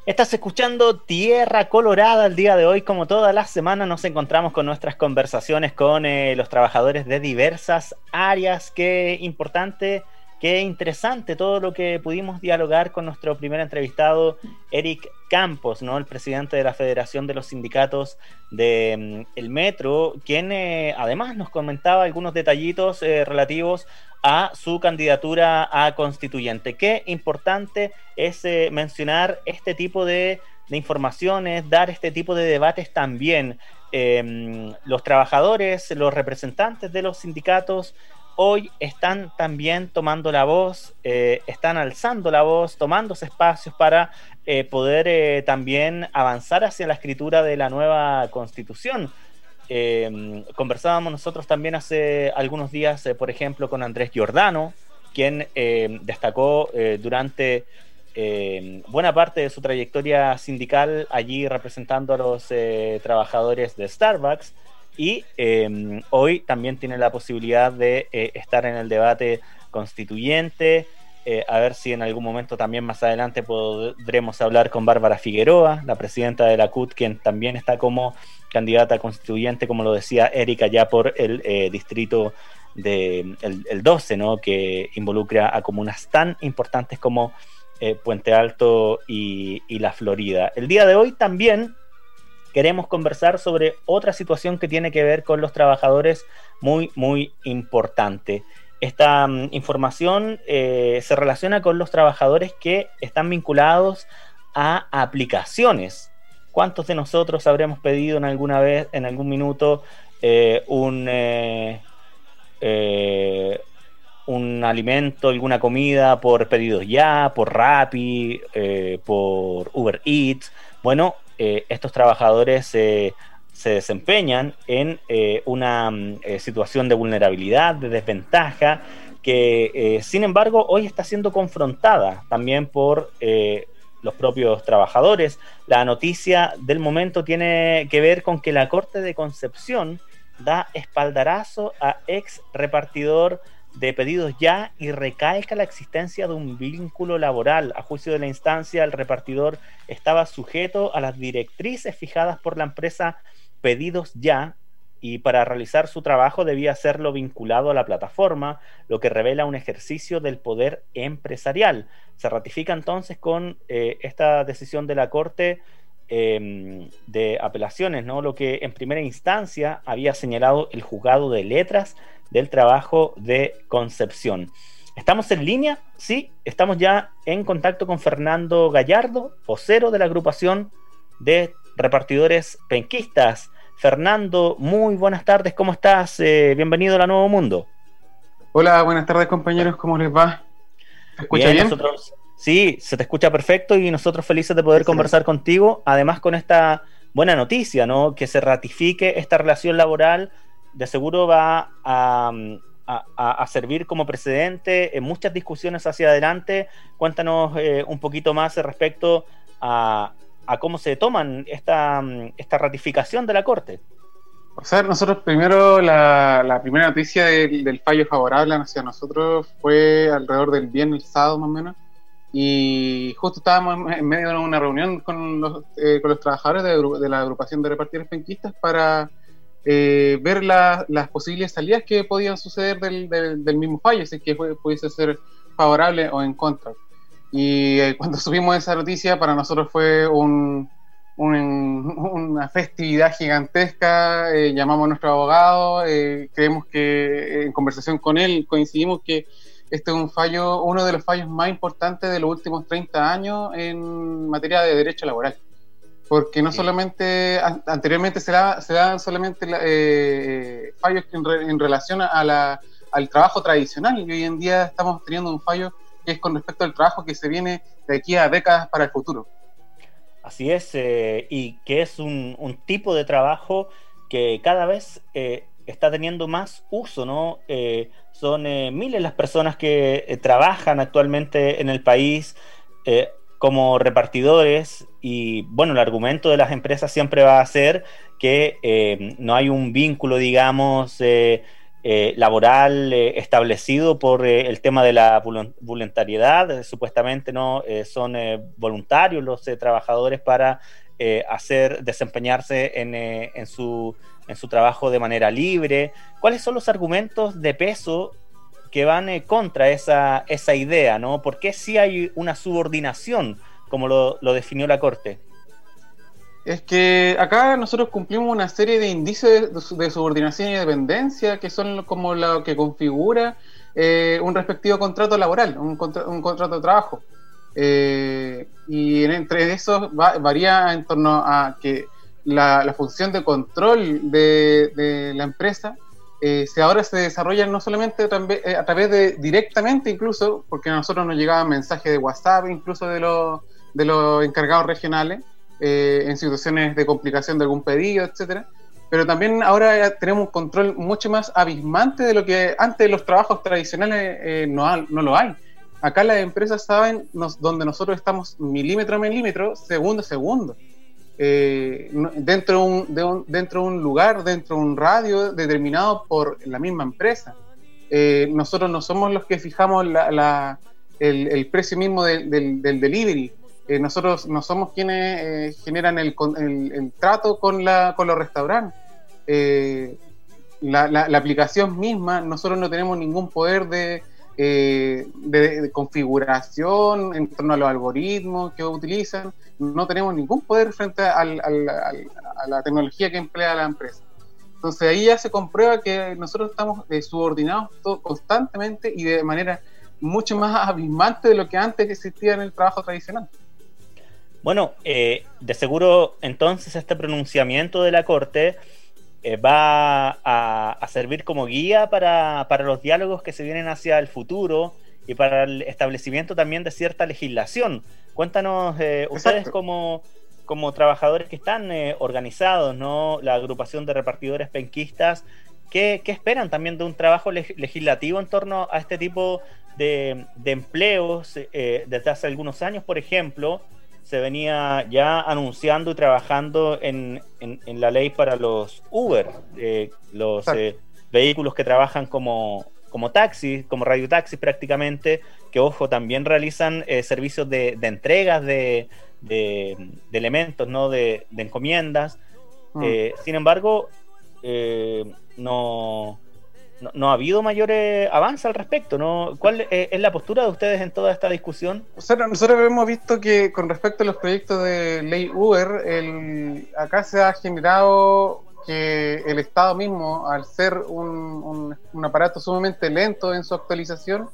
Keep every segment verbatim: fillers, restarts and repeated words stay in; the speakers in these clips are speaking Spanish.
Estás escuchando Tierra Colorada el día de hoy. Como toda la semana nos encontramos con nuestras conversaciones con eh, los trabajadores de diversas áreas. Qué importante, qué interesante todo lo que pudimos dialogar con nuestro primer entrevistado, Eric Campos, ¿no? El presidente de la Federación de los Sindicatos de mm, el Metro, quien eh, además nos comentaba algunos detallitos eh, relativos a su candidatura a constituyente. Qué importante es eh, mencionar este tipo de, de informaciones, dar este tipo de debates también. Eh, los trabajadores, los representantes de los sindicatos hoy están también tomando la voz, eh, están alzando la voz, tomándose espacios para eh, poder eh, también avanzar hacia la escritura de la nueva Constitución. Eh, conversábamos nosotros también hace algunos días, eh, por ejemplo, con Andrés Giordano, quien eh, destacó eh, durante eh, buena parte de su trayectoria sindical allí representando a los eh, trabajadores de Starbucks, y eh, hoy también tiene la posibilidad de eh, estar en el debate constituyente. Eh, a ver si en algún momento también más adelante podremos hablar con Bárbara Figueroa, la presidenta de la C U T, quien también está como candidata constituyente, como lo decía Erika, ya por el eh, distrito de el, el doce, ¿no? Que involucra a comunas tan importantes como eh, Puente Alto y, y La Florida. El día de hoy también queremos conversar sobre otra situación que tiene que ver con los trabajadores muy, muy importante. Esta um, información eh, se relaciona con los trabajadores que están vinculados a aplicaciones. ¿Cuántos de nosotros habremos pedido en alguna vez, en algún minuto, eh, un, eh, eh, un alimento, alguna comida por pedidos ya, por Rappi, eh, por Uber Eats? Bueno, eh, estos trabajadores eh, se desempeñan en eh, una eh, situación de vulnerabilidad, de desventaja, que eh, sin embargo hoy está siendo confrontada también por eh, los propios trabajadores. La noticia del momento tiene que ver con que la Corte de Concepción da espaldarazo a ex repartidor de pedidos ya y recalca la existencia de un vínculo laboral. A juicio de la instancia, el repartidor estaba sujeto a las directrices fijadas por la empresa Pedidos Ya, y para realizar su trabajo debía hacerlo vinculado a la plataforma, lo que revela un ejercicio del poder empresarial. Se ratifica entonces con eh, esta decisión de la Corte eh, de Apelaciones, ¿no? Lo que en primera instancia había señalado el Juzgado de Letras del Trabajo de Concepción. ¿Estamos en línea? Sí, estamos ya en contacto con Fernando Gallardo, vocero de la agrupación de repartidores penquistas. Fernando, muy buenas tardes, ¿cómo estás? Eh, bienvenido a la Nuevo Mundo. Hola, buenas tardes compañeros, ¿cómo les va? ¿Se escucha bien? bien? Nosotros, sí, se te escucha perfecto y nosotros felices de poder Excelente. Conversar contigo, además con esta buena noticia, ¿no? Que se ratifique esta relación laboral, de seguro va a, a, a servir como precedente en muchas discusiones hacia adelante. Cuéntanos eh, un poquito más respecto a a cómo se toman esta, esta ratificación de la Corte. O sea, nosotros primero, la, la primera noticia del, del fallo favorable hacia nosotros fue alrededor del viernes, el sábado más o menos, y justo estábamos en medio de una reunión con los, eh, con los trabajadores de, de la agrupación de repartidores penquistas para eh, ver la, las posibles salidas que podían suceder del, del, del mismo fallo, si es que fue, pudiese ser favorable o en contra. Y eh, cuando supimos esa noticia, para nosotros fue un, un, una festividad gigantesca. Eh, llamamos a nuestro abogado, eh, creemos que eh, en conversación con él coincidimos que este es un fallo, uno de los fallos más importantes de los últimos treinta años en materia de derecho laboral, porque no sí. solamente an- anteriormente se, da, se daban solamente eh, fallos en, re, en relación a la, al trabajo tradicional, y hoy en día estamos teniendo un fallo que es con respecto al trabajo que se viene de aquí a décadas para el futuro. Así es, eh, y que es un, un tipo de trabajo que cada vez eh, está teniendo más uso, ¿no? Eh, son eh, miles las personas que eh, trabajan actualmente en el país eh, como repartidores, y bueno, el argumento de las empresas siempre va a ser que eh, no hay un vínculo, digamos, eh, eh, laboral eh, establecido por eh, el tema de la voluntariedad. Eh, supuestamente no eh, son eh, voluntarios los eh, trabajadores para eh, hacer, desempeñarse en, eh, en, su, en su trabajo de manera libre. ¿Cuáles son los argumentos de peso que van eh, contra esa, esa idea, ¿no? ¿Por qué sí hay una subordinación, como lo, lo definió la Corte? Es que acá nosotros cumplimos una serie de indicios de, de subordinación y dependencia que son como lo que configura eh, un respectivo contrato laboral, un, contra, un contrato de trabajo. Eh, y en, entre esos va, varía en torno a que la, la función de control de, de la empresa eh, se ahora se desarrolla no solamente a través de directamente, incluso, porque a nosotros nos llegaban mensajes de WhatsApp, incluso de los, de los encargados regionales, Eh, en situaciones de complicación de algún pedido, etcétera, pero también ahora tenemos un control mucho más abismante de lo que antes los trabajos tradicionales eh, no, ha, no lo hay. Acá las empresas saben nos, donde nosotros estamos milímetro a milímetro, segundo a segundo, eh, dentro, un, de un, dentro de un lugar, dentro de un radio determinado por la misma empresa. Eh, nosotros no somos los que fijamos la, la, el, el precio mismo de, del, del delivery. Eh, nosotros no somos quienes eh, generan el, el, el trato con, la, con los restaurantes. Eh, la, la, la aplicación misma, nosotros no tenemos ningún poder de, eh, de, de configuración en torno a los algoritmos que utilizan. No tenemos ningún poder frente al, al, al, a la tecnología que emplea la empresa. Entonces ahí ya se comprueba que nosotros estamos eh, subordinados todo, constantemente y de manera mucho más abismante de lo que antes existía en el trabajo tradicional. Bueno, eh, de seguro entonces este pronunciamiento de la Corte eh, va a, a servir como guía para, para los diálogos que se vienen hacia el futuro y para el establecimiento también de cierta legislación. Cuéntanos, eh, ustedes como, como trabajadores que están eh, organizados, ¿no? La agrupación de repartidores penquistas, ¿qué, qué esperan también de un trabajo leg- legislativo en torno a este tipo de, de empleos? Eh, desde hace algunos años, por ejemplo, se venía ya anunciando y trabajando en, en, en la ley para los Uber, eh, los eh, vehículos que trabajan como, como taxis, como radiotaxis prácticamente, que ojo, también realizan eh, servicios de, de entregas de, de, de elementos, ¿no? de, de encomiendas. Mm. Eh, sin embargo, eh, no... No, no ha habido mayor eh, avance al respecto, ¿no? ¿Cuál eh, es la postura de ustedes en toda esta discusión? O sea, nosotros hemos visto que con respecto a los proyectos de ley Uber, el, acá se ha generado que el Estado mismo, al ser un, un, un aparato sumamente lento en su actualización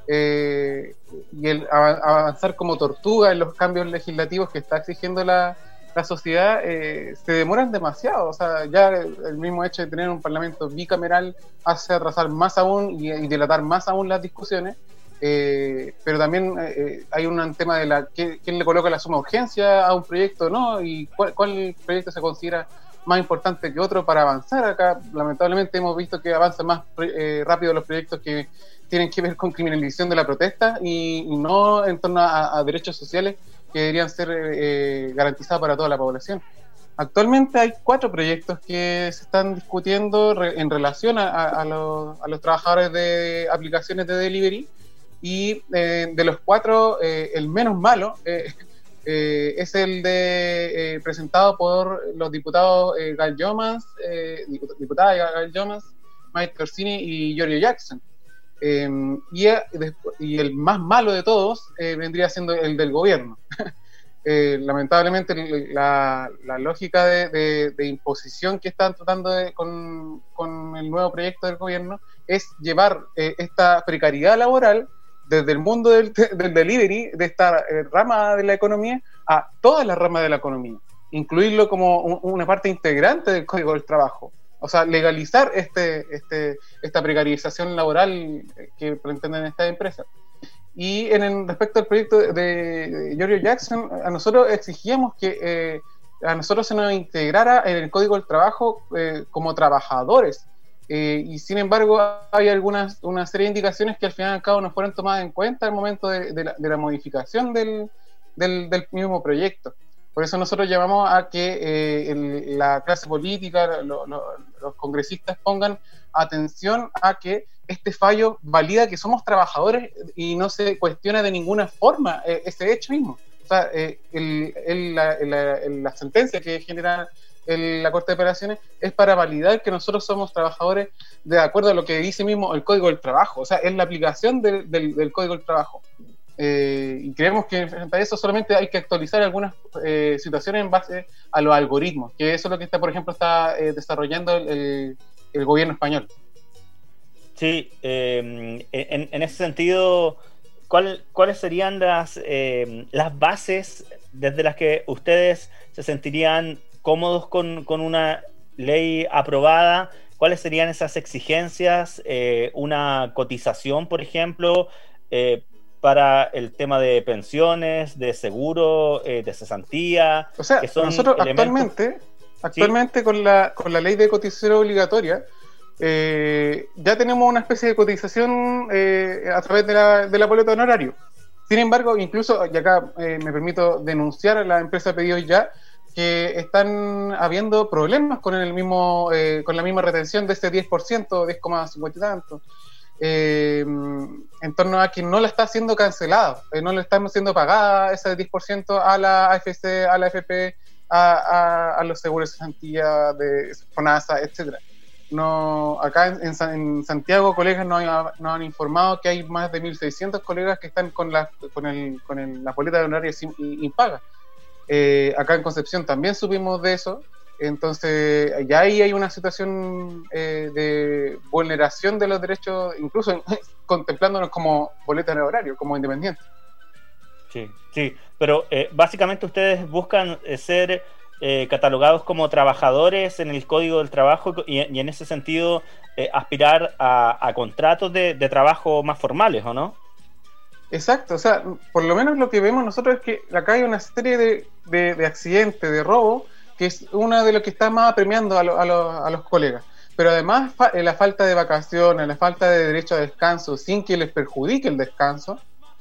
eh, y el avanzar como tortuga en los cambios legislativos que está exigiendo la la sociedad, eh, se demoran demasiado. O sea, ya el mismo hecho de tener un parlamento bicameral hace atrasar más aún y, y dilatar más aún las discusiones, eh, pero también eh, hay un tema de la ¿quién, quién le coloca la suma urgencia a un proyecto, ¿no? Y cuál, cuál proyecto se considera más importante que otro para avanzar. Acá lamentablemente hemos visto que avanzan más eh, rápido los proyectos que tienen que ver con criminalización de la protesta y, y no en torno a, a derechos sociales que deberían ser eh, garantizados para toda la población. Actualmente hay cuatro proyectos que se están discutiendo re, en relación a, a, a, los, a los trabajadores de aplicaciones de delivery y eh, de los cuatro, eh, el menos malo eh, eh, es el de eh, presentado por los diputados eh, Gal Yomans, eh, diputada Gal Yomans, Mike Corsini y Giorgio Jackson. Eh, y, y el más malo de todos eh, vendría siendo el del gobierno. eh, lamentablemente la, la lógica de, de, de imposición que están tratando de, con, con el nuevo proyecto del gobierno es llevar eh, esta precariedad laboral desde el mundo del, del delivery, de esta eh, rama de la economía, a todas las ramas de la economía, incluirlo como un, una parte integrante del Código del Trabajo. O sea, legalizar este, este, esta precarización laboral que pretenden estas empresas. Y en el, respecto al proyecto de, de Giorgio Jackson, a nosotros exigíamos que eh, a nosotros se nos integrara en el Código del Trabajo eh, como trabajadores. Eh, y sin embargo, hay algunas una serie de indicaciones que al final y al cabo no fueron tomadas en cuenta al momento de, de, la, de la modificación del, del, del mismo proyecto. Por eso nosotros llamamos a que eh, el, la clase política, lo, lo, los congresistas pongan atención a que este fallo valida que somos trabajadores y no se cuestiona de ninguna forma eh, ese hecho mismo. O sea, eh, el, el, la, la, la sentencia que genera el, la Corte de Apelaciones es para validar que nosotros somos trabajadores de acuerdo a lo que dice mismo el Código del Trabajo. O sea, es la aplicación del, del, del Código del Trabajo. Eh, y creemos que frente a eso solamente hay que actualizar algunas eh, situaciones en base a los algoritmos, que eso es lo que está, por ejemplo, está eh, desarrollando el, el, el gobierno español. Sí, eh, en, en ese sentido, ¿cuál, ¿cuáles serían las, eh, las bases desde las que ustedes se sentirían cómodos con, con una ley aprobada? ¿Cuáles serían esas exigencias? Eh, una cotización, por ejemplo, eh, para el tema de pensiones, de seguro, eh, de cesantía. O sea, que son nosotros elementos... actualmente, actualmente ¿sí? con la con la ley de cotización obligatoria, eh, ya tenemos una especie de cotización eh, a través de la, de la boleta de honorario. Sin embargo, incluso, y acá eh, me permito denunciar a la empresa Pedidos Ya, que están habiendo problemas con el mismo eh, con la misma retención de este diez por ciento, diez coma cincuenta y tanto. Eh, en torno a que no la está siendo cancelada, eh, no le estamos siendo pagada ese diez por ciento a la A F C, a la A F P, a, a, a los seguros de cesantía, de FONASA, etcétera. No, acá en, en Santiago, colegas nos, nos han informado que hay más de mil seiscientos colegas que están con la con el, con el, la boleta de honorario impaga. Eh, acá en Concepción también supimos de eso. Entonces, ya ahí hay una situación eh, de vulneración de los derechos, incluso contemplándonos como boleta de horario, como independientes. Sí, sí, pero eh, básicamente ustedes buscan eh, ser eh, catalogados como trabajadores en el Código del Trabajo y, y en ese sentido eh, aspirar a, a contratos de, de trabajo más formales, ¿o no? Exacto, o sea, por lo menos lo que vemos nosotros es que acá hay una serie de, de, de accidentes, de robo, que es una de lo que está más apremiando a, lo, a, lo, a los colegas. Pero además fa la falta de vacaciones, la falta de derecho a descanso sin que les perjudique el descanso,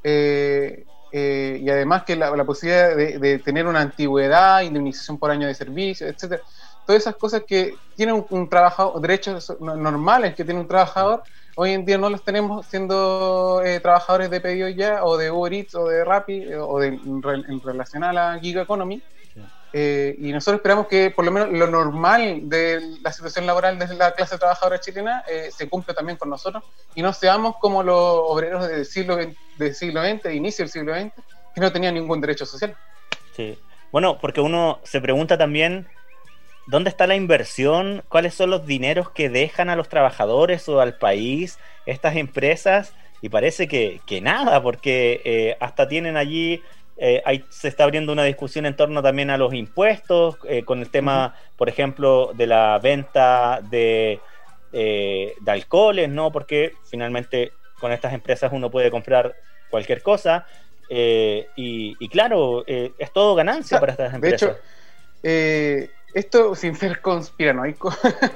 eh, eh, y además que la, la posibilidad de, de tener una antigüedad, indemnización por año de servicio, etcétera. Todas esas cosas que tiene un, un trabajador, derechos normales que tiene un trabajador, hoy en día no los tenemos siendo eh, trabajadores de Pedidos Ya, o de Uber Eats, o de Rappi, o de, en, en relación a la Gig Economy. Eh, y nosotros esperamos que por lo menos lo normal de la situación laboral de la clase trabajadora chilena eh, se cumpla también con nosotros y no seamos como los obreros del siglo veinte, del siglo veinte, de inicio del siglo veinte, que no tenían ningún derecho social. Sí, bueno, porque uno se pregunta también ¿dónde está la inversión? ¿Cuáles son los dineros que dejan a los trabajadores o al país estas empresas? Y parece que, que nada, porque eh, hasta tienen allí... Eh, hay, se está abriendo una discusión en torno también a los impuestos, eh, con el tema, uh-huh. por ejemplo, de la venta de, eh, de alcoholes, ¿no? Porque finalmente con estas empresas uno puede comprar cualquier cosa, eh, y, y claro, eh, es todo ganancia, o sea, para estas empresas. De hecho, eh, esto, sin ser conspiranoico,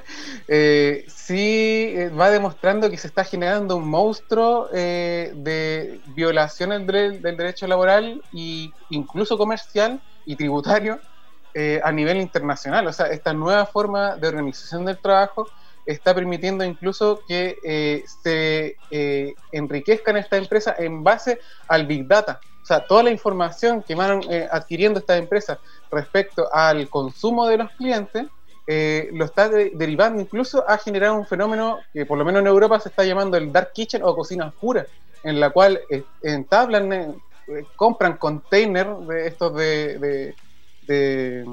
eh, sí eh, va demostrando que se está generando un monstruo eh, de violaciones del, del derecho laboral e incluso comercial y tributario eh, a nivel internacional. O sea, esta nueva forma de organización del trabajo está permitiendo incluso que eh, se eh, enriquezcan estas empresas en base al Big Data. O sea, toda la información que van eh, adquiriendo estas empresas respecto al consumo de los clientes, eh, lo está de derivando incluso a generar un fenómeno que por lo menos en Europa se está llamando el Dark Kitchen o cocina oscura, en la cual eh, entablan, eh, compran containers de estos de, de, de,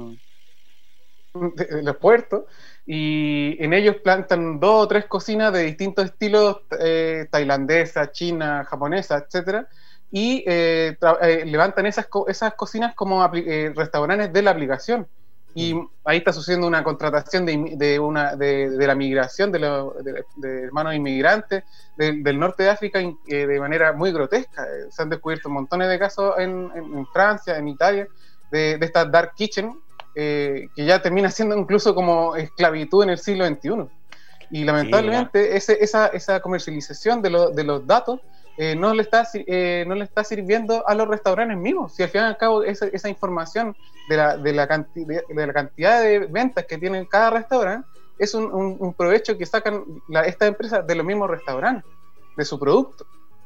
de, de los puertos, y en ellos plantan dos o tres cocinas de distintos estilos, eh, tailandesa, china, japonesa, etcétera, y eh, eh, levantan esas, co esas cocinas como eh, restaurantes de la aplicación. Y mm. ahí está sucediendo una contratación de, de, una, de, de la migración de, lo, de, de hermanos inmigrantes de, del norte de África eh, de manera muy grotesca. Eh, se han descubierto montones de casos en, en, en Francia, en Italia, de, de estas dark kitchen, eh, que ya termina siendo incluso como esclavitud en el siglo veintiuno. Y lamentablemente sí, ese, esa, esa comercialización de, lo, de los datos eh, no, le está, eh, no le está sirviendo a los restaurantes mismos. Si al fin y al cabo esa, esa información de la, de, la canti de, de la cantidad de ventas que tiene cada restaurante es un, un, un provecho que sacan la, estas empresas de los mismos restaurantes, de su producto.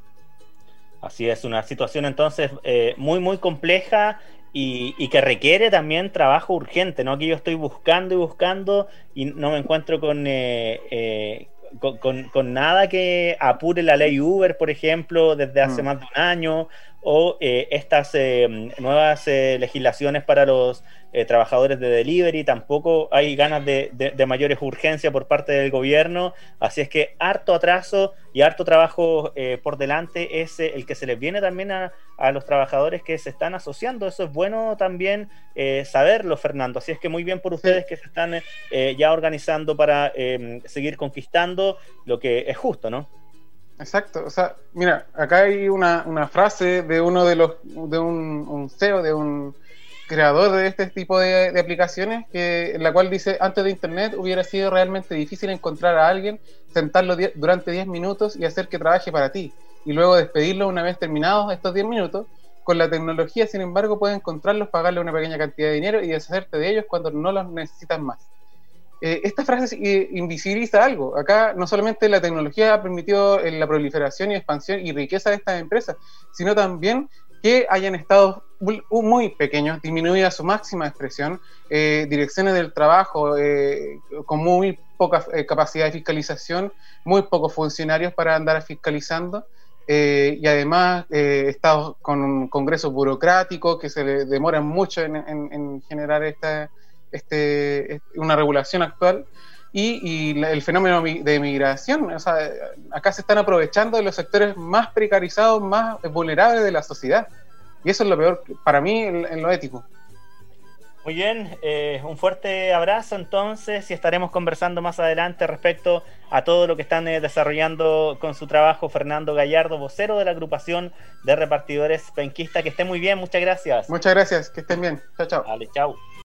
Así es, una situación entonces eh, muy, muy compleja y, y que requiere también trabajo urgente, ¿no? Que yo estoy buscando y buscando y no me encuentro con, eh, eh, con, con, con nada que apure la ley Uber, por ejemplo, desde hace mm. más de un año, o eh, estas eh, nuevas eh, legislaciones para los eh, trabajadores de delivery. Tampoco hay ganas de, de, de mayores urgencias por parte del gobierno, así es que harto atraso y harto trabajo eh, por delante es eh, el que se les viene también a, a los trabajadores que se están asociando. Eso es bueno también eh, saberlo, Fernando, así es que muy bien por ustedes que se están eh, ya organizando para eh, seguir conquistando lo que es justo, ¿no? Exacto, o sea, mira, acá hay una, una frase de uno de los, de un, un C E O, de un creador de este tipo de, de aplicaciones, que, en la cual dice: antes de Internet hubiera sido realmente difícil encontrar a alguien, sentarlo die- durante diez minutos y hacer que trabaje para ti, y luego despedirlo una vez terminados estos diez minutos. Con la tecnología, sin embargo, puedes encontrarlos, pagarle una pequeña cantidad de dinero y deshacerte de ellos cuando no los necesitas más. Eh, esta frase eh, invisibiliza algo. Acá no solamente la tecnología ha permitido eh, la proliferación y expansión y riqueza de estas empresas, sino también que hayan estado muy, muy pequeños, disminuida su máxima expresión, eh, direcciones del trabajo eh, con muy poca eh, capacidad de fiscalización, muy pocos funcionarios para andar fiscalizando, eh, y además eh, estados con un congreso burocrático que se le demoran mucho en, en, en generar esta Este, una regulación actual, y, y la, el fenómeno de migración. O sea, acá se están aprovechando de los sectores más precarizados, más vulnerables de la sociedad, y eso es lo peor para mí en, en lo ético. Muy bien, eh, un fuerte abrazo entonces, y estaremos conversando más adelante respecto a todo lo que están eh, desarrollando con su trabajo. Fernando Gallardo, vocero de la agrupación de repartidores penquistas. Que esté muy bien, muchas gracias. Muchas gracias, que estén bien. Chao, chao. Vale, chao.